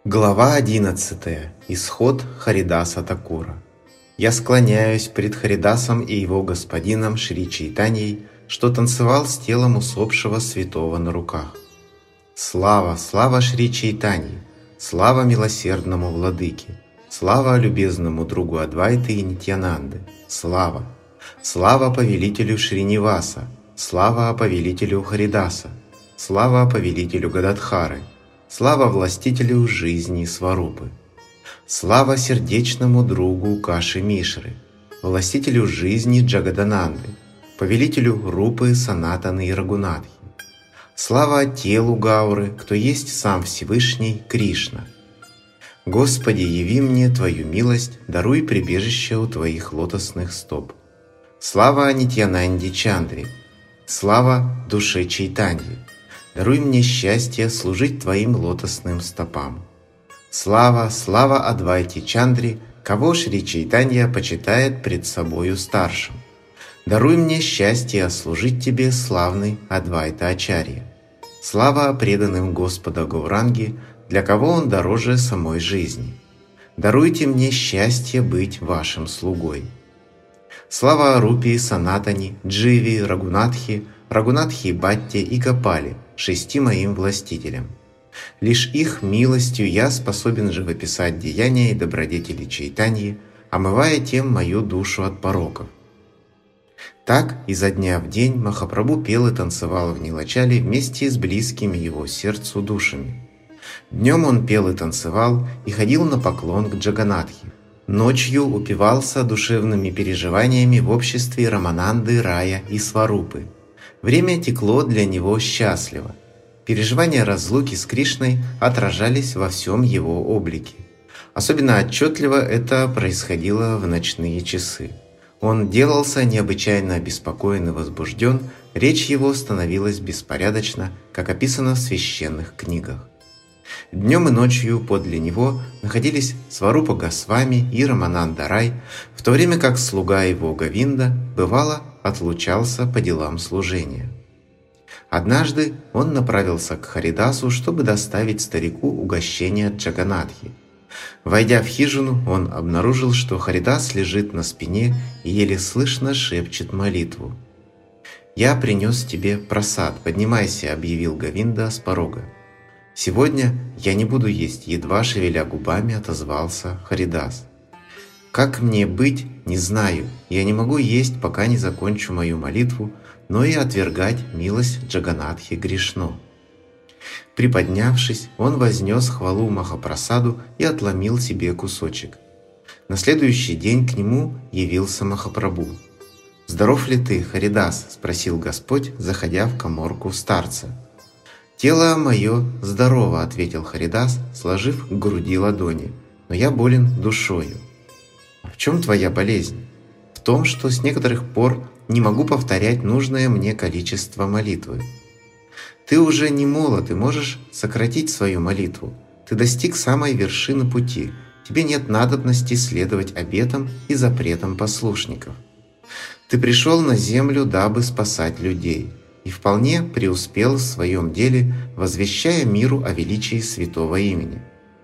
Глава 11. Исход Харидаса Такура. Я склоняюсь пред Харидасом и его господином Шри Чайтаньей, что танцевал с телом усопшего святого на руках. Слава, слава Шри Чайтаньи, слава милосердному владыке, слава любезному другу Адвайты и Нитьянанды, слава, слава повелителю Шриниваса, слава повелителю Харидаса, слава повелителю Гададхары, слава властителю жизни Сварупы, слава сердечному другу Каши Мишры, властителю жизни Джагадананды, повелителю Рупы, Санатаны и Рагунатхи, слава телу Гауры, кто есть сам Всевышний Кришна. Господи, яви мне Твою милость, даруй прибежище у Твоих лотосных стоп. Слава Нитьянанде Чандре, слава душе Чайтаньи, даруй мне счастье служить Твоим лотосным стопам. Слава, слава Адвайте Чандре, кого Шри Чайтанья почитает пред собою старшим. Даруй мне счастье служить Тебе, славный Адвайта Ачарья. Слава преданным Господа Гауранги, для кого Он дороже самой жизни. Даруйте мне счастье быть Вашим слугой. Слава Рупе, Санатани, Дживи, Рагунатхи, Рагунатхи Бхатте и Гопале, 6 моим властителям. Лишь их милостью я способен живописать деяния и добродетели Чайтаньи, омывая тем мою душу от пороков. Так изо дня в день Махапрабху пел и танцевал в Нилачале вместе с близкими его сердцу душами. Днем он пел и танцевал и ходил на поклон к Джаганатхе. Ночью упивался душевными переживаниями в обществе Рамананды, Рая и Сварупы. Время текло для него счастливо. Переживания разлуки с Кришной отражались во всем его облике. Особенно отчетливо это происходило в ночные часы. Он делался необычайно обеспокоен и возбужден, речь его становилась беспорядочна, как описано в священных книгах. Днем и ночью подле него находились Сварупа Госвами и Рамананда Рай, в то время как слуга его Говинда бывало отлучался по делам служения. Однажды он направился к Харидасу, чтобы доставить старику угощение от Джаганатхи. Войдя в хижину, он обнаружил, что Харидас лежит на спине и еле слышно шепчет молитву. «Я принес тебе прасад, поднимайся», — объявил Говинда с порога. «Сегодня я не буду есть», — едва шевеля губами отозвался Харидас. «Как мне быть, не знаю. Я не могу есть, пока не закончу мою молитву, но и отвергать милость Джаганатхи грешно». Приподнявшись, он вознес хвалу Махапрасаду и отломил себе кусочек. На следующий день к нему явился Махапрабху. «Здоров ли ты, Харидас?» – спросил Господь, заходя в каморку старца. «Тело мое здорово», – ответил Харидас, сложив к груди ладони, – «но я болен душою». «В чем твоя болезнь?» «В том, что с некоторых пор не могу повторять нужное мне количество молитвы». «Ты уже не молод и можешь сократить свою молитву. Ты достиг самой вершины пути. Тебе нет надобности следовать обетам и запретам послушников. Ты пришел на землю, дабы спасать людей, и вполне преуспел в своем деле, возвещая миру о величии святого имени.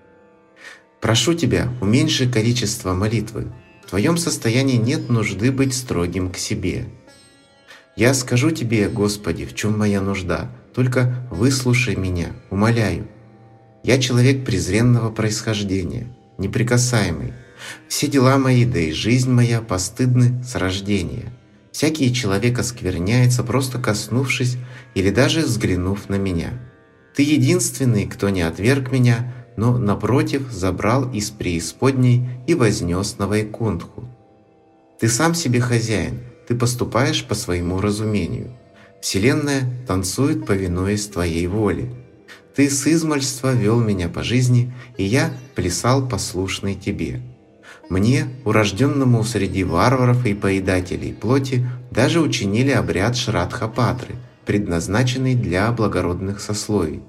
Прошу тебя, уменьши количество молитвы. В твоем состоянии нет нужды быть строгим к себе. Я скажу тебе, Господи, в чем моя нужда, только выслушай меня, умоляю. Я человек презренного происхождения, неприкасаемый. Все дела мои, да и жизнь моя постыдны с рождения. Всякий человек оскверняется, просто коснувшись или даже взглянув на меня. Ты единственный, кто не отверг меня, но, напротив, забрал из преисподней и вознес на Вайкунтху. Ты сам себе хозяин, ты поступаешь по своему разумению. Вселенная танцует, повинуясь твоей воле. Ты с измальства вел меня по жизни, и я плясал послушный тебе. Мне, урожденному среди варваров и поедателей плоти, даже учинили обряд Шрадха-Патры, предназначенный для благородных сословий.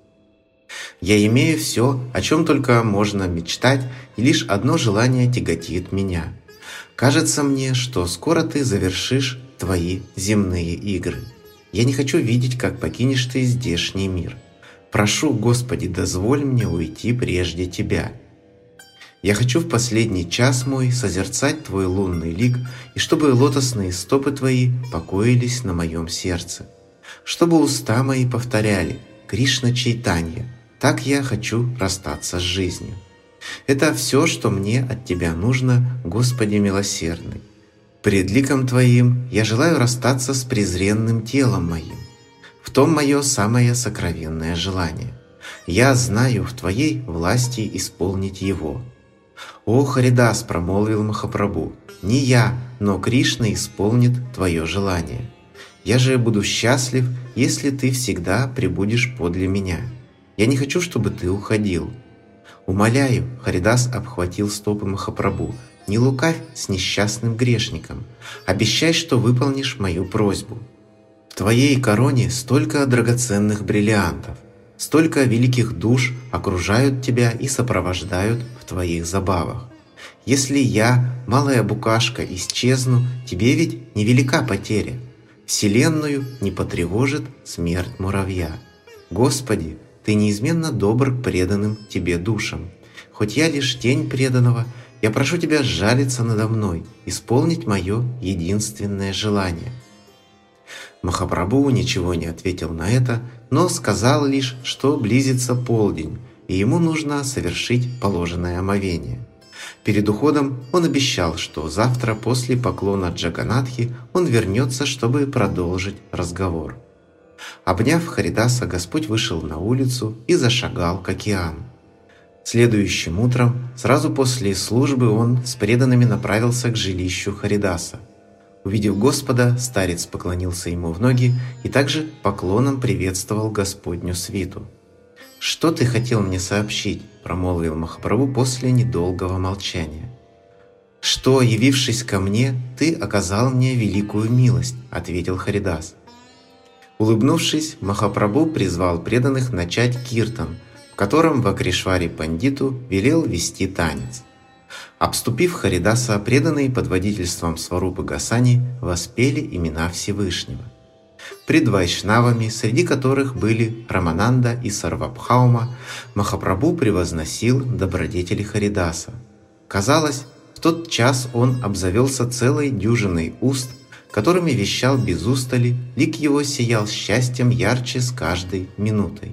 Я имею все, о чем только можно мечтать, и лишь одно желание тяготит меня. Кажется мне, что скоро ты завершишь твои земные игры. Я не хочу видеть, как покинешь ты здешний мир. Прошу, Господи, дозволь мне уйти прежде Тебя. Я хочу в последний час мой созерцать Твой лунный лик, и чтобы лотосные стопы Твои покоились на моем сердце, чтобы уста мои повторяли «Кришна Чайтанья». Так я хочу расстаться с жизнью. Это все, что мне от Тебя нужно, Господи милосердный. Пред ликом Твоим я желаю расстаться с презренным телом моим. В том мое самое сокровенное желание. Я знаю в Твоей власти исполнить его. «О, Харидас!» — промолвил Махапрабху, «не я, но Кришна исполнит Твое желание. Я же буду счастлив, если Ты всегда пребудешь подле меня. Я не хочу, чтобы Ты уходил». «Умоляю», — Харидас обхватил стопы Махапрабху, «не лукавь с несчастным грешником. Обещай, что выполнишь мою просьбу. В Твоей короне столько драгоценных бриллиантов, столько великих душ окружают Тебя и сопровождают в Твоих забавах. Если я, малая букашка, исчезну, Тебе ведь невелика потеря. Вселенную не потревожит смерть муравья. Господи, Ты неизменно добр к преданным Тебе душам. Хоть я лишь тень преданного, я прошу Тебя сжалиться надо мной, исполнить мое единственное желание». Махапрабху ничего не ответил на это, но сказал лишь, что близится полдень, и ему нужно совершить положенное омовение. Перед уходом он обещал, что завтра после поклона Джаганатхи он вернется, чтобы продолжить разговор. Обняв Харидаса, Господь вышел на улицу и зашагал к океану. Следующим утром, сразу после службы, он с преданными направился к жилищу Харидаса. Увидев Господа, старец поклонился ему в ноги и также поклоном приветствовал Господню свиту. «Что ты хотел мне сообщить?» – промолвил Махапрабху после недолгого молчания. «Что, явившись ко мне, ты оказал мне великую милость», – ответил Харидас. Улыбнувшись, Махапрабху призвал преданных начать киртан, в котором Вакришвари Пандиту велел вести танец. Обступив Харидаса, преданные под водительством Сварупы Госани воспели имена Всевышнего. Пред вайшнавами, среди которых были Рамананда и Сарвабхаума, Махапрабху превозносил добродетели Харидаса. Казалось, в тот час он обзавелся целой дюжиной уст, которыми вещал без устали, лик его сиял счастьем ярче с каждой минутой.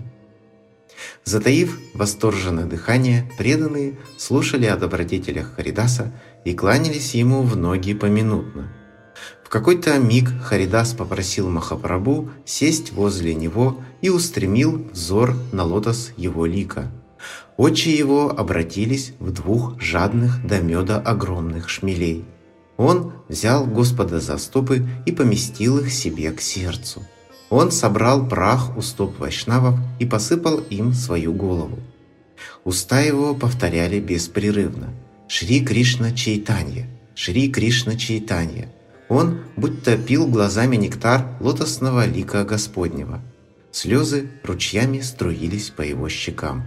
Затаив восторженное дыхание, преданные слушали о добродетелях Харидаса и кланялись ему в ноги поминутно. В какой-то миг Харидас попросил Махапрабху сесть возле него и устремил взор на лотос его лика. Очи его обратились в двух жадных до меда огромных шмелей. Он взял Господа за стопы и поместил их себе к сердцу. Он собрал прах у стоп вайшнавов и посыпал им свою голову. Уста его повторяли беспрерывно: «Шри Кришна Чайтанья! Шри Кришна Чайтанья!» Он будто пил глазами нектар лотосного лика Господнего. Слезы ручьями струились по его щекам.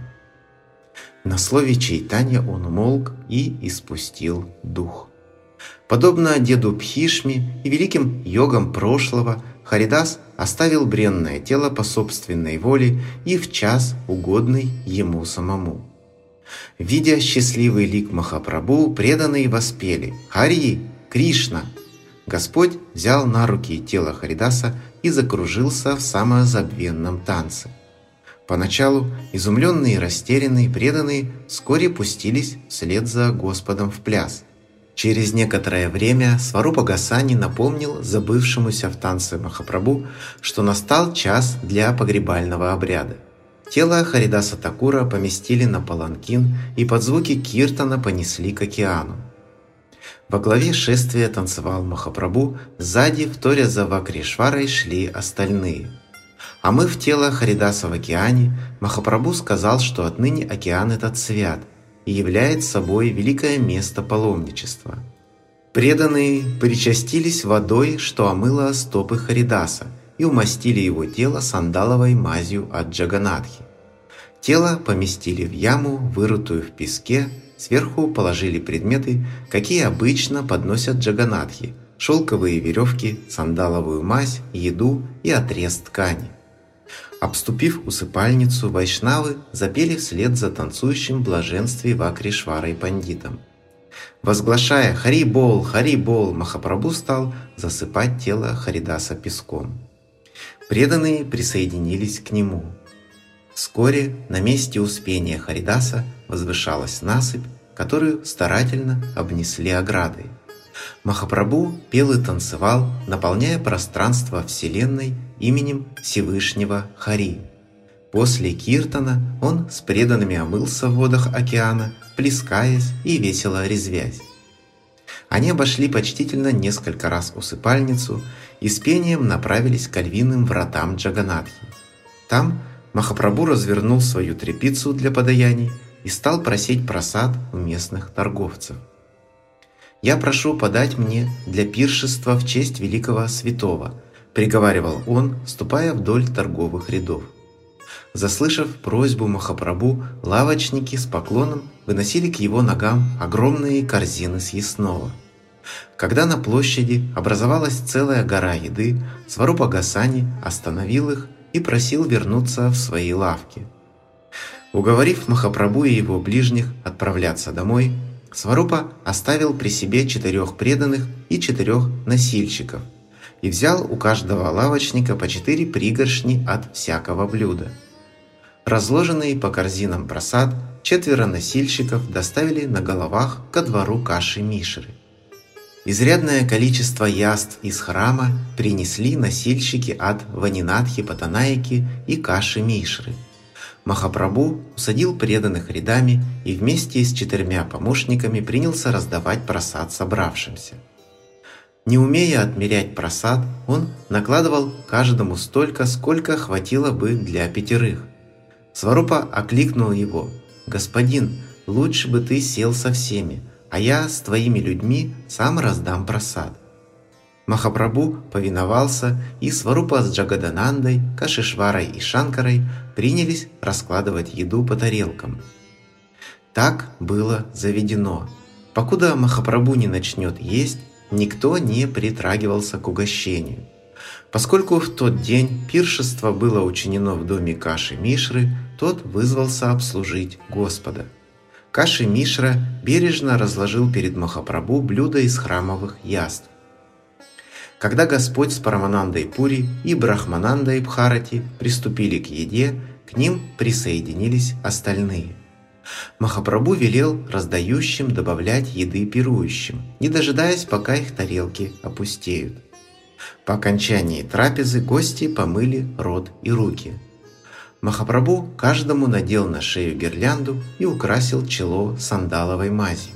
На слове Чайтанья он умолк и испустил дух. Подобно деду Бхишме и великим йогам прошлого, Харидас оставил бренное тело по собственной воле и в час, угодный ему самому. Видя счастливый лик Махапрабху, преданные воспели: «Хари! Кришна!» Господь взял на руки тело Харидаса и закружился в самозабвенном танце. Поначалу изумленные и растерянные преданные вскоре пустились вслед за Господом в пляс. Через некоторое время Сварупа Госани напомнил забывшемуся в танце Махапрабху, что настал час для погребального обряда. Тело Харидаса Такура поместили на паланкин и под звуки киртана понесли к океану. Во главе шествия танцевал Махапрабху, сзади, вторя за Вакришварой, шли остальные. Омыв тело Харидаса в океане, Махапрабху сказал, что отныне океан этот свят и является собой великое место паломничества. Преданные причастились водой, что омыло стопы Харидаса, и умастили его тело сандаловой мазью от Джаганатхи. Тело поместили в яму, вырытую в песке, сверху положили предметы, какие обычно подносят Джаганатхи: шелковые веревки, сандаловую мазь, еду и отрез ткани. Обступив усыпальницу, вайшнавы запели вслед за танцующим в блаженстве Вакришварой пандитом. Возглашая «Хари-бол! Хари-бол!», Махапрабху стал засыпать тело Харидаса песком. Преданные присоединились к нему. Вскоре на месте успения Харидаса возвышалась насыпь, которую старательно обнесли оградой. Махапрабху пел и танцевал, наполняя пространство Вселенной именем Всевышнего Хари. После киртана он с преданными омылся в водах океана, плескаясь и весело резвясь. Они обошли почтительно несколько раз усыпальницу и с пением направились к львиным вратам Джаганатхи. Там Махапрабху развернул свою тряпицу для подаяний и стал просить просад у местных торговцев. «Я прошу подать мне для пиршества в честь великого святого», приговаривал он, ступая вдоль торговых рядов. Заслышав просьбу Махапрабху, лавочники с поклоном выносили к его ногам огромные корзины съестного. Когда на площади образовалась целая гора еды, Сварупа Госвами остановил их и просил вернуться в свои лавки. Уговорив Махапрабху и его ближних отправляться домой, Сварупа оставил при себе 4 преданных и 4 носильщиков и взял у каждого лавочника по 4 пригоршни от всякого блюда. Разложенный по корзинам просад 4 носильщиков доставили на головах ко двору Каши Мишры. Изрядное количество яств из храма принесли носильщики от Ванинатхи Патанаики и Каши Мишры. Махапрабху усадил преданных рядами и вместе с 4 помощниками принялся раздавать просад собравшимся. Не умея отмерять просад, он накладывал каждому столько, сколько хватило бы для 5. Сварупа окликнул его: «Господин, лучше бы ты сел со всеми, а я с твоими людьми сам раздам просад». Махапрабху повиновался, и Сварупа с Джагаданандой, Кашишварой и Шанкарой принялись раскладывать еду по тарелкам. Так было заведено. Покуда Махапрабху не начнет есть, никто не притрагивался к угощению. Поскольку в тот день пиршество было учинено в доме Каши Мишры, тот вызвался обслужить Господа. Каши Мишра бережно разложил перед Махапрабху блюда из храмовых яств. Когда Господь с Параманандой Пури и Брахманандой Бхарати приступили к еде, к ним присоединились остальные. Махапрабху велел раздающим добавлять еды пирующим, не дожидаясь, пока их тарелки опустеют. По окончании трапезы гости помыли рот и руки. Махапрабху каждому надел на шею гирлянду и украсил чело сандаловой мазью.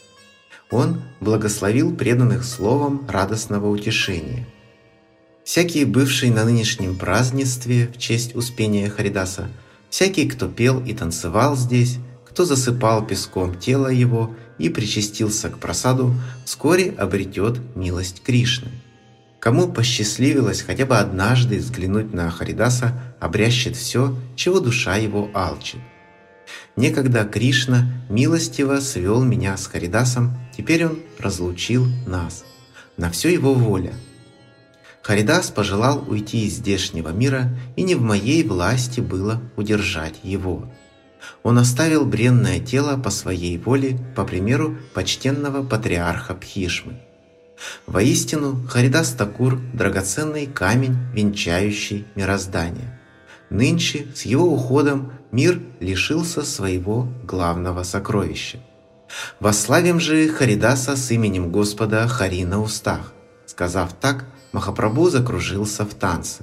Он благословил преданных словом радостного утешения. Всякий, бывший на нынешнем празднестве в честь успения Харидаса, всякий, кто пел и танцевал здесь, кто засыпал песком тело его и причастился к просаду, вскоре обретет милость Кришны. Кому посчастливилось хотя бы однажды взглянуть на Харидаса, обрящет все, чего душа его алчит. Некогда Кришна милостиво свел меня с Харидасом, теперь он разлучил нас. На все его воля. Харидас пожелал уйти из здешнего мира, и не в моей власти было удержать его. Он оставил бренное тело по своей воле, по примеру почтенного патриарха Бхишмы. Воистину, Харидас Такур – драгоценный камень, венчающий мироздание. Нынче, с его уходом, мир лишился своего главного сокровища. «Восславим же Харидаса с именем Господа Хари на устах». Сказав так, Махапрабху закружился в танце.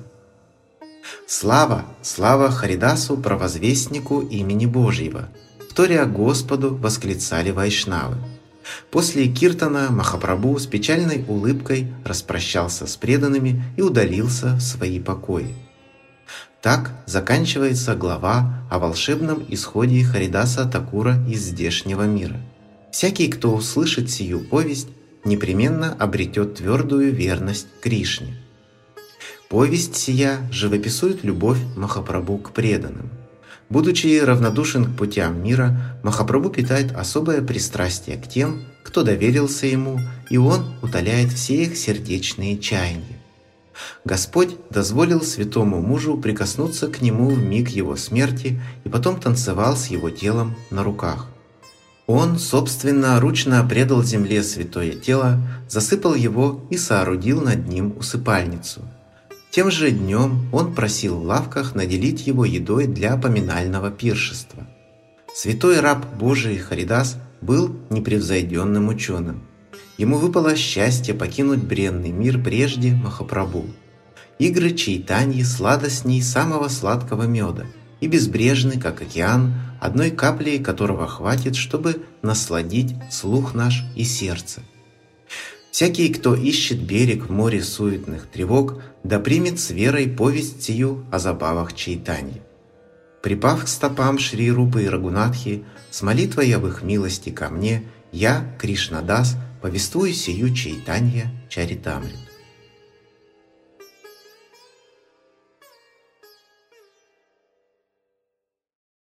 «Слава, слава Харидасу, провозвестнику имени Божьего!» Вторя Господу восклицали вайшнавы. После киртана Махапрабху с печальной улыбкой распрощался с преданными и удалился в свои покои. Так заканчивается глава о волшебном исходе Харидаса Такура из здешнего мира. Всякий, кто услышит сию повесть, непременно обретет твердую верность Кришне. Повесть сия живописует любовь Махапрабху к преданным. Будучи равнодушен к путям мира, Махапрабху питает особое пристрастие к тем, кто доверился ему, и он утоляет все их сердечные чаяния. Господь дозволил святому мужу прикоснуться к нему в миг его смерти и потом танцевал с его телом на руках. Он собственноручно предал земле святое тело, засыпал его и соорудил над ним усыпальницу. Тем же днем он просил в лавках наделить его едой для поминального пиршества. Святой раб Божий Харидас был непревзойденным ученым. Ему выпало счастье покинуть бренный мир прежде Махапрабху. Игры Чайтаньи сладостней самого сладкого меда и безбрежны, как океан, одной каплей которого хватит, чтобы насладить слух наш и сердце. Всякий, кто ищет берег в море суетных тревог, да примет с верой повесть сию о забавах Чайтаньи. Припав к стопам Шри Рупы и Рагунатхи, с молитвой об их милости ко мне, я, Кришнадас, повествую сию Чайтанья Чаритамриту.